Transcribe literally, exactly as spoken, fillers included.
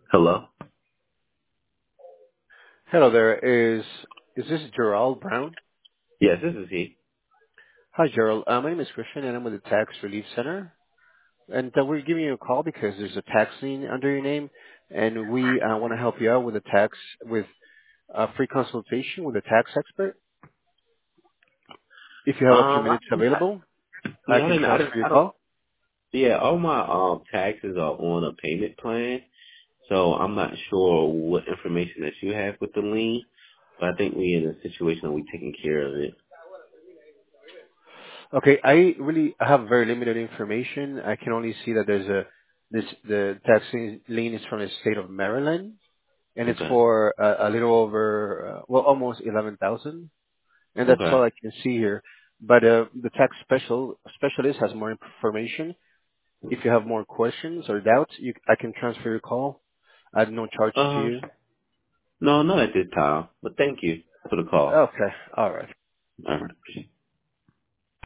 Hello? Hello there. Is is this Gerald Brown? Yes, this is he. Hi, Gerald. Uh, my name is Christian, and I'm with the Tax Relief Center. And uh, we're giving you a call because there's a tax lien under your name, and we uh, want to help you out with a tax with a free consultation with a tax expert. If you have a few Um, I, minutes I, available, I yeah, I can didn't, I transfer didn't, your I don't, call. yeah, all my, um, taxes are on a payment plan, so I'm not sure what information that you have with the lien, but I think we're in a situation where we're taking care of it. Okay, I really have very limited information. I can only see that there's a this the tax lien is from the state of Maryland, and it's Okay. for a, a little over uh, well almost eleven thousand. And that's Okay. all I can see here. But uh, the tax special specialist has more information. If you have more questions or doubts, you, I can transfer your call at no charge to Uh, you. no, not at this time, but thank you for the call. Okay, all right. All right.